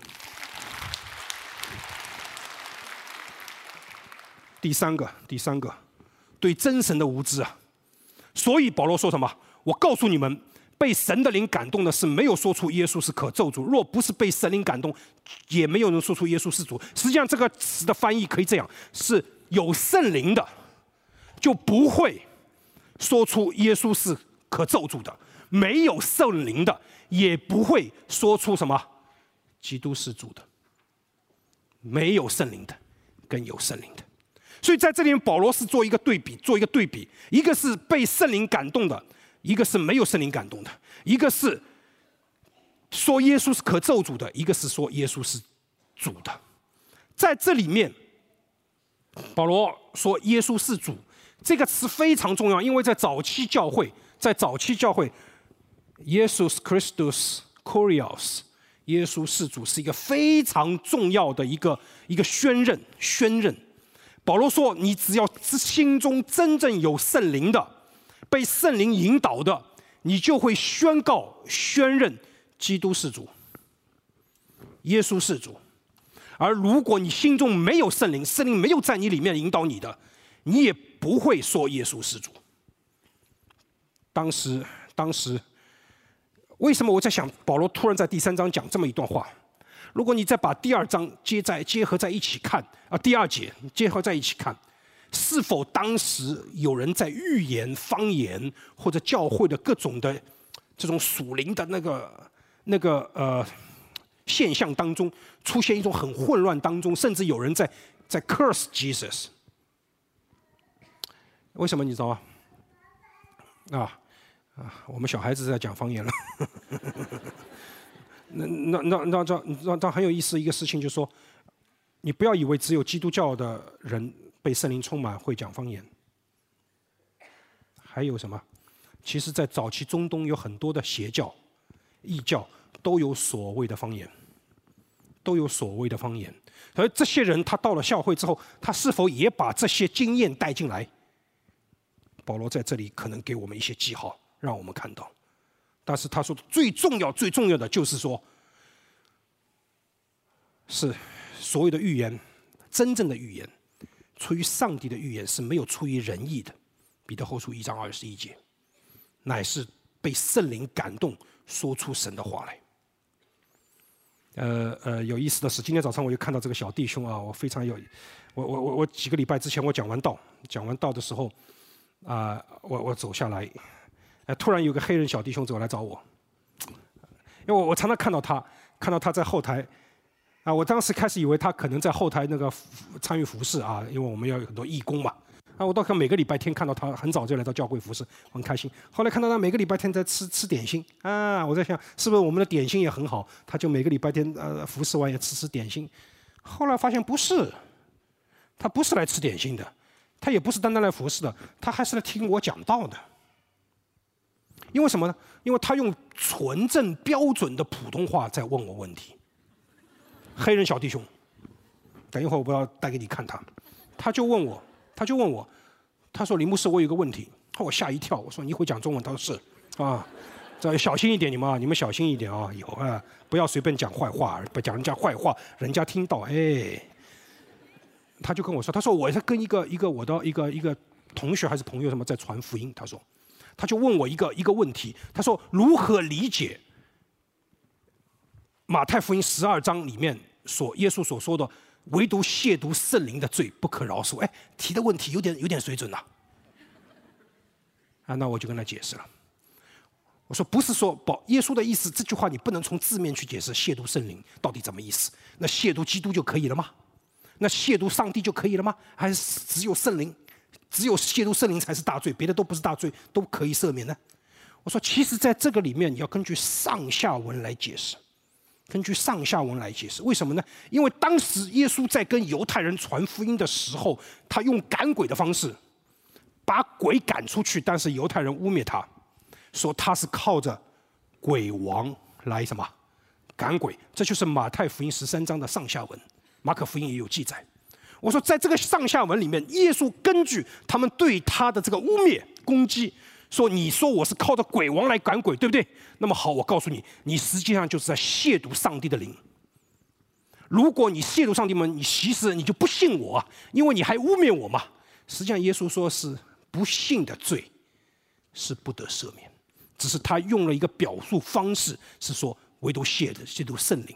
第三个，第三个，对真神的无知啊。所以保罗说什么？我告诉你们。被神的灵感动的是没有说出耶稣是可咒诅，若不是被神灵感动，也没有人说出耶稣是主。实际上这个词的翻译可以这样：是有圣灵的，就不会说出耶稣是可咒诅的；没有圣灵的，也不会说出什么基督是主的。没有圣灵的，跟有圣灵的。所以在这里面，保罗是做一个对比，做一个对比，一个是被圣灵感动的。一个是没有圣灵感动的，一个是说耶稣是可咒诅的，一个是说耶稣是主的。在这里面，保罗说耶稣是主这个词非常重要，因为在早期教会，在早期教会，耶稣 Christus Kurios， 耶稣是主是一个非常重要的一个一个宣认宣认。保罗说，你只要心中真正有圣灵的。被圣灵引导的，你就会宣告、宣认基督是主，耶稣是主。而如果你心中没有圣灵，圣灵没有在你里面引导你的，你也不会说耶稣是主。当时，当时，为什么我在想，保罗突然在第三章讲这么一段话？如果你再把第二章接在结合在一起看，啊，第二节结合在一起看。是否当时有人在预言、方言或者教会的各种的这种属灵的那个那个呃现象当中，出现一种很混乱当中，甚至有人在在 curse Jesus？ 为什么你知道吗？啊啊，我们小孩子在讲方言了。那那那那这那这很有意思一个事情，就是说，你不要以为只有基督教的人。被圣灵充满会讲方言，还有什么？其实，在早期中东有很多的邪教、异教都有所谓的方言，都有所谓的方言。而这些人，他到了教会之后，他是否也把这些经验带进来？保罗在这里可能给我们一些记号，让我们看到， 但是他说最重要、最重要的就是说，是所有的预言，真正的预言，出于上帝的预言是没有出于人意的。彼得后书一章二十一节，乃是被圣灵感动，说出神的话来。呃呃，有意思的是，今天早上我就看到这个小弟兄啊，我非常有，我我我我几个礼拜之前我讲完道，讲完道的时候，啊、呃，我我走下来，呃，突然有个黑人小弟兄走来找我，因为我我常常看到他，看到他在后台。啊，我当时开始以为他可能在后台那个参与服侍啊，因为我们要有很多义工嘛。啊，我到看每个礼拜天看到他很早就来到教会服侍，我很开心。后来看到他每个礼拜天在吃吃点心啊，我在想是不是我们的点心也很好，他就每个礼拜天呃服侍完也吃吃点心。后来发现不是，他不是来吃点心的，他也不是单单来服侍的，他还是来听我讲道的。因为什么呢？因为他用纯正标准的普通话在问我问题。黑人小弟兄，等一会儿我不要带给你看他，他就问我，他就问我，他说：“林牧师，我有个问题。”我吓一跳，我说：“你会讲中文？”他说：“是。”啊，这小心一点，你们啊，你们小心一点啊，以后啊，不要随便讲坏话，不讲人家坏话，人家听到，哎。他就跟我说，他说我是跟一个一个我的一个一个同学还是朋友什么在传福音，他说，他就问我一个一个问题，他说如何理解马太福音十二章里面所耶稣所说的，唯独亵渎圣灵的罪不可饶恕。哎，提的问题有点有点水准呐、啊。啊，那我就跟他解释了。我说不是说保耶稣的意思，这句话你不能从字面去解释亵渎圣灵到底怎么意思？那亵渎基督就可以了吗？那亵渎上帝就可以了吗？还是只有圣灵，只有亵渎圣灵才是大罪，别的都不是大罪，都可以赦免呢？我说其实在这个里面你要根据上下文来解释。根据上下文来解释，为什么呢？因为当时耶稣在跟犹太人传福音的时候，他用赶鬼的方式把鬼赶出去，但是犹太人污蔑他，说他是靠着鬼王来什么赶鬼，这就是马太福音十三章的上下文，马可福音也有记载。我说在这个上下文里面，耶稣根据他们对他的这个污蔑攻击，说你说我是靠着鬼王来赶鬼，对不对？那么好，我告诉你，你实际上就是在亵渎上帝的灵。如果你亵渎上帝们，你其实你就不信我啊，因为你还污蔑我嘛。实际上耶稣说是不信的罪是不得赦免，只是他用了一个表述方式，是说唯独亵的亵渎圣灵。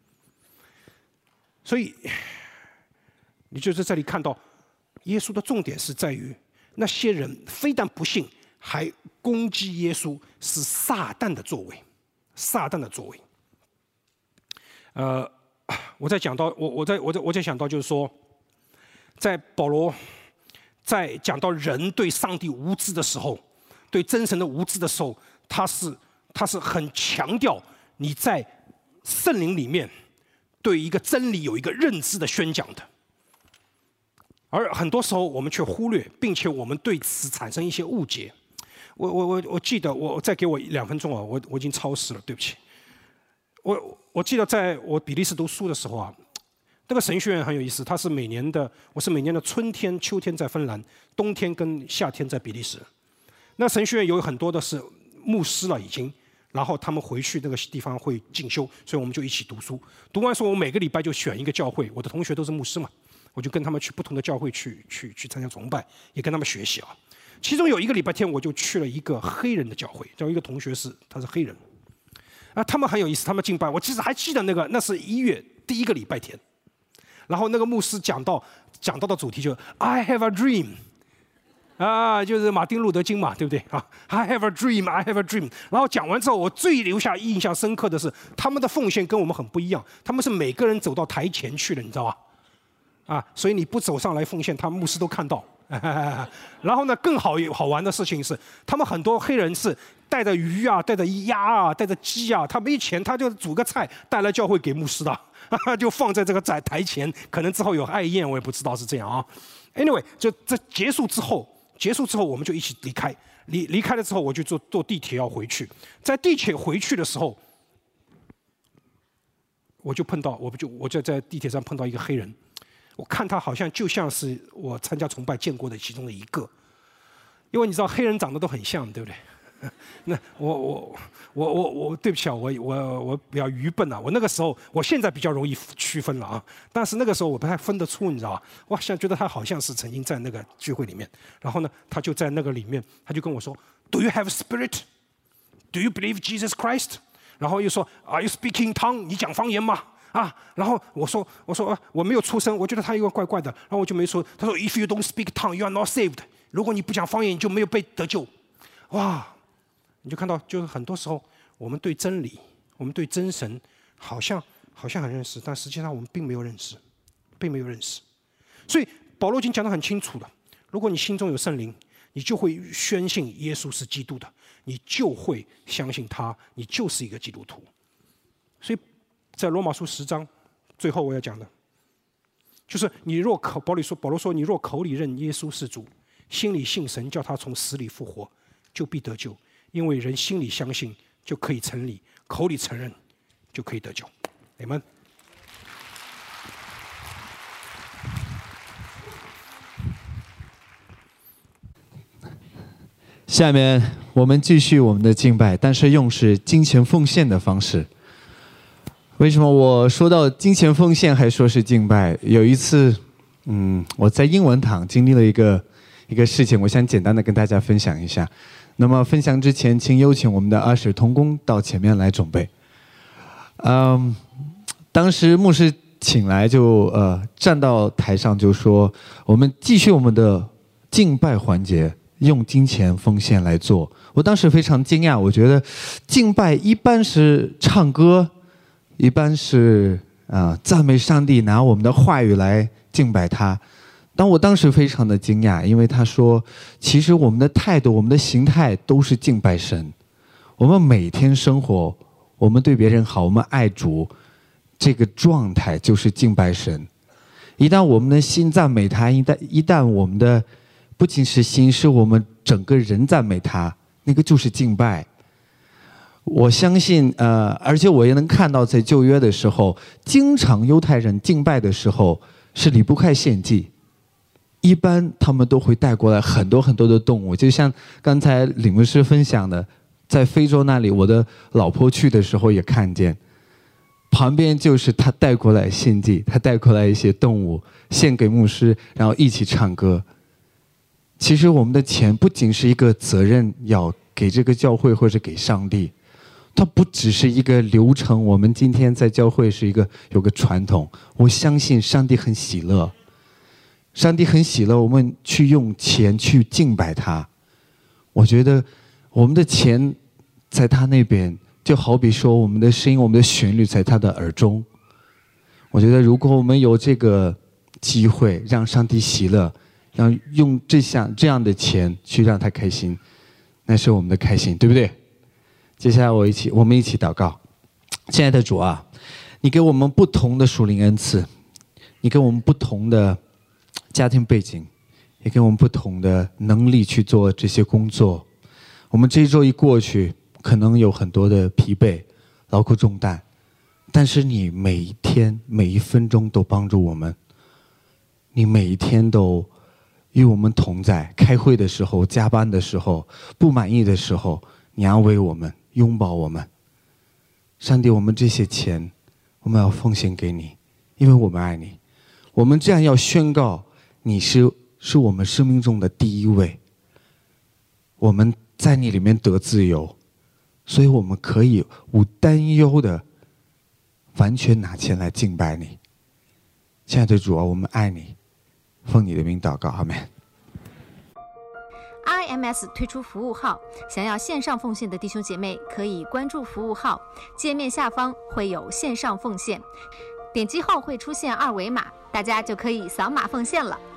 所以你就在这里看到耶稣的重点是在于那些人非但不信，还攻击耶稣，是撒旦的作为，撒旦的作为。呃，我在讲到我我在我在我在想到就是说，在保罗在讲到人对上帝无知的时候，对真神的无知的时候，他是他是很强调你在圣灵里面对一个真理有一个认知的宣讲的。而很多时候我们却忽略，并且我们对此产生一些误解。我我我我记得，我再给我两分钟啊，我我已经超时了，对不起。我我记得在我比利时读书的时候啊，那个神学院很有意思，它是每年的，我是每年的春天、秋天在芬兰，冬天跟夏天在比利时。那神学院有很多的是牧师了已经，然后他们回去那个地方会进修，所以我们就一起读书。读完书，我每个礼拜就选一个教会，我的同学都是牧师嘛。我就跟他们去不同的教会去去去参加崇拜，也跟他们学习啊。其中有一个礼拜天，我就去了一个黑人的教会，叫一个同学是他是黑人，啊，他们很有意思，他们敬拜，我其实还记得那个，那是一月第一个礼拜天，然后那个牧师讲到讲到的主题就是 I have a dream， 啊，就是马丁路德金嘛，对不对啊 ？I have a dream, I have a dream。然后讲完之后，我最留下印象深刻的是他们的奉献跟我们很不一样，他们是每个人走到台前去了，你知道吧？啊，所以你不走上来奉献，他们牧师都看到。然后呢，更好好玩的事情是，他们很多黑人是带着鱼啊、带着鸭啊、带着鸡啊，他没钱，他就煮个菜带来教会给牧师的，就放在这个在台前。可能之后有爱宴，我也不知道是这样啊。Anyway， 就这结束之后，结束之后我们就一起离开。离离开了之后，我就坐坐地铁要回去。在地铁回去的时候，我就碰到，我不就我就在地铁上碰到一个黑人。我看他好像就像是我参加崇拜见过的其中的一个，因为你知道黑人长得都很像，对不对？ 那我我我我我对不起啊，我我我比较愚笨啊。我那个时候，我现在比较容易区分了啊。但是那个时候我不太分得出，你知道吧？我现在觉得他好像是曾经在那个聚会里面，然后呢，他就在那个里面，他就跟我说 ：“Do you have a spirit? Do you believe Jesus Christ？” 然后又说 ：“Are you speaking tongue？ 你讲方言吗？”啊，然后我说我说、啊、我没有出声，我觉得他有点怪怪的，然后我就没说。他说 ：“If you don't speak tongue, you are not saved。”如果你不讲方言，你就没有被得救。哇！你就看到，就是很多时候，我们对真理，我们对真神，好像好像很认识，但实际上我们并没有认识，并没有认识。所以保罗已经讲得很清楚了：如果你心中有圣灵，你就会宣信耶稣是基督的，你就会相信他，你就是一个基督徒。所以在罗马书十章最后我要讲的，就是你若口保罗说保罗说，你若口里认耶稣是主，心里信神叫他从死里复活，就必得救。因为人心里相信就可以成理，口里承认就可以得救。阿们。 下面我们继续我们的敬拜，但是用是金钱奉献的方式。为什么我说到金钱奉献还说是敬拜？有一次，嗯，我在英文堂经历了一个一个事情，我想简单的跟大家分享一下。那么分享之前，请有请我们的阿使同工到前面来准备。嗯，当时牧师请来就呃站到台上就说，我们继续我们的敬拜环节，用金钱奉献来做。我当时非常惊讶，我觉得敬拜一般是唱歌，一般是啊、呃、赞美上帝，拿我们的话语来敬拜他。但我当时非常的惊讶，因为他说，其实我们的态度、我们的形态都是敬拜神。我们每天生活，我们对别人好，我们爱主，这个状态就是敬拜神。一旦我们的心赞美他，一旦一旦我们的不仅是心，是我们整个人赞美他，那个就是敬拜。我相信，呃，而且我也能看到，在旧约的时候，经常犹太人敬拜的时候是离不开献祭。一般他们都会带过来很多很多的动物，就像刚才李牧师分享的，在非洲那里，我的老婆去的时候也看见，旁边就是他带过来献祭，他带过来一些动物献给牧师，然后一起唱歌。其实我们的钱不仅是一个责任要给这个教会或者给上帝，它不只是一个流程。我们今天在教会是一个有个传统，我相信上帝很喜乐。上帝很喜乐，我们去用钱去敬拜他。我觉得我们的钱在他那边，就好比说我们的声音、我们的旋律在他的耳中。我觉得如果我们有这个机会让上帝喜乐，让用这项这样的钱去让他开心，那是我们的开心，对不对？接下来我一起我们一起祷告。亲爱的主啊，你给我们不同的属灵恩赐，你给我们不同的家庭背景，也给我们不同的能力去做这些工作。我们这一周一过去，可能有很多的疲惫、劳苦重担，但是你每一天、每一分钟都帮助我们，你每一天都与我们同在。开会的时候、加班的时候、不满意的时候，你安慰我们、拥抱我们。上帝，我们这些钱，我们要奉献给你，因为我们爱你。我们这样要宣告，你是是我们生命中的第一位。我们在你里面得自由，所以我们可以无担忧的完全拿钱来敬拜你。亲爱的主啊，我们爱你，奉你的名祷告，阿们。 I M S 推出服务号，想要线上奉献的弟兄姐妹可以关注服务号，界面下方会有线上奉献，点击后会出现二维码，大家就可以扫码奉献了。